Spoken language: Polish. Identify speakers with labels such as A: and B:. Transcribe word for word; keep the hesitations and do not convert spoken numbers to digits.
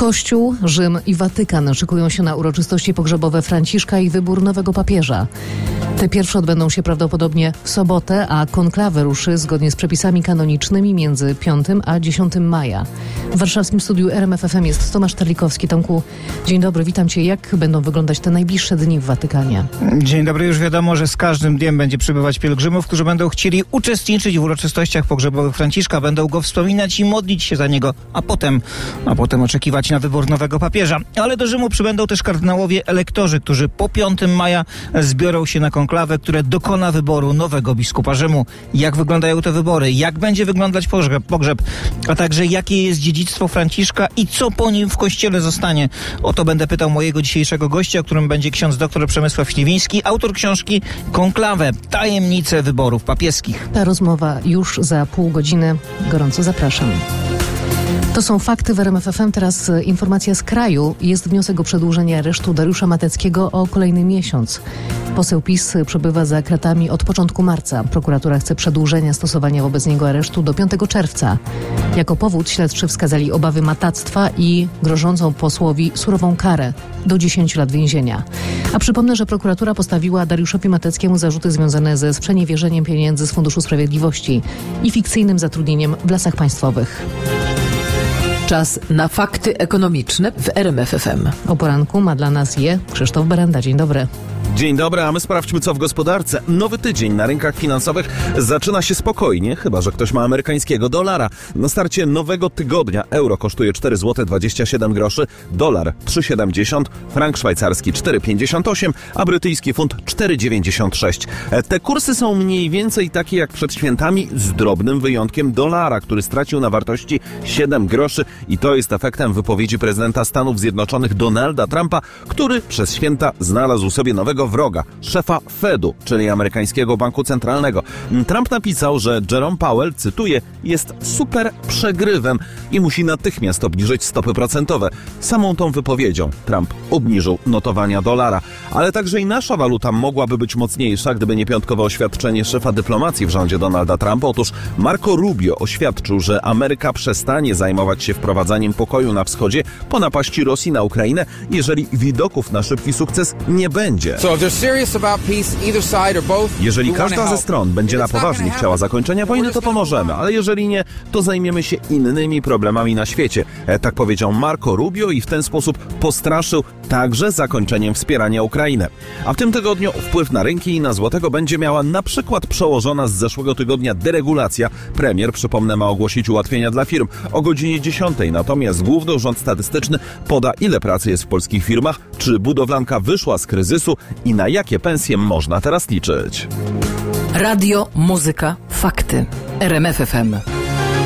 A: Kościół, Rzym i Watykan szykują się na uroczystości pogrzebowe Franciszka i wybór nowego papieża. Te pierwsze odbędą się prawdopodobnie w sobotę, a konklawę ruszy zgodnie z przepisami kanonicznymi między piątego a dziesiątego maja. W warszawskim studiu R M F F M jest Tomasz Terlikowski. Tomku, dzień dobry, witam Cię. Jak będą wyglądać te najbliższe dni w Watykanie?
B: Dzień dobry. Już wiadomo, że z każdym dniem będzie przybywać pielgrzymów, którzy będą chcieli uczestniczyć w uroczystościach pogrzebowych Franciszka, będą go wspominać i modlić się za niego, a potem, a potem oczekiwać na wybór nowego papieża. Ale do Rzymu przybędą też kardynałowie elektorzy, którzy po piątego maja zbiorą się na konklawę, które dokona wyboru nowego biskupa Rzymu. Jak wyglądają te wybory? Jak będzie wyglądać pogrzeb? pogrzeb? A także jakie jest dziedzictwo Franciszka i co po nim w kościele zostanie? O to będę pytał mojego dzisiejszego gościa, którym będzie ksiądz dr Przemysław Śliwiński, autor książki Konklawę. Tajemnice wyborów papieskich.
A: Ta rozmowa już za pół godziny. Gorąco zapraszam. To są fakty w R M F F M. Teraz informacja z kraju. Jest wniosek o przedłużenie aresztu Dariusza Mateckiego o kolejny miesiąc. Poseł PiS przebywa za kratami od początku marca. Prokuratura chce przedłużenia stosowania wobec niego aresztu do piątego czerwca. Jako powód śledczy wskazali obawy matactwa i grożącą posłowi surową karę do dziesięciu lat więzienia. A przypomnę, że prokuratura postawiła Dariuszowi Mateckiemu zarzuty związane ze sprzeniewierzeniem pieniędzy z Funduszu Sprawiedliwości i fikcyjnym zatrudnieniem w Lasach Państwowych.
C: Czas na fakty ekonomiczne w R M F F M.
A: O poranku ma dla nas je Krzysztof Berenda. Dzień dobry.
D: Dzień dobry, a my sprawdźmy, co w gospodarce. Nowy tydzień na rynkach finansowych zaczyna się spokojnie, chyba że ktoś ma amerykańskiego dolara. Na starcie nowego tygodnia euro kosztuje cztery złote dwadzieścia siedem groszy, dolar trzy siedemdziesiąt, frank szwajcarski cztery pięćdziesiąt osiem, a brytyjski funt cztery dziewięćdziesiąt sześć. Te kursy są mniej więcej takie jak przed świętami, z drobnym wyjątkiem dolara, który stracił na wartości siedem groszy i to jest efektem wypowiedzi prezydenta Stanów Zjednoczonych Donalda Trumpa, który przez święta znalazł sobie nowego wroga, szefa Fedu, czyli amerykańskiego banku centralnego. Trump napisał, że Jerome Powell, cytuję, jest super przegrywem i musi natychmiast obniżyć stopy procentowe. Samą tą wypowiedzią Trump obniżył notowania dolara. Ale także i nasza waluta mogłaby być mocniejsza, gdyby nie piątkowe oświadczenie szefa dyplomacji w rządzie Donalda Trumpa. Otóż Marco Rubio oświadczył, że Ameryka przestanie zajmować się wprowadzaniem pokoju na wschodzie po napaści Rosji na Ukrainę, jeżeli widoków na szybki sukces nie będzie. Jeżeli każda ze stron będzie na poważnie chciała zakończenia wojny, to pomożemy, ale jeżeli nie, to zajmiemy się innymi problemami na świecie. Tak powiedział Marco Rubio i w ten sposób postraszył także zakończeniem wspierania Ukrainy. A w tym tygodniu wpływ na rynki i na złotego będzie miała na przykład przełożona z zeszłego tygodnia deregulacja. Premier, przypomnę, ma ogłosić ułatwienia dla firm o godzinie dziesiątej, natomiast Główny Urząd Statystyczny poda, ile pracy jest w polskich firmach, czy budowlanka wyszła z kryzysu i na jakie pensje można teraz liczyć.
C: Radio, muzyka, fakty. R M F F M.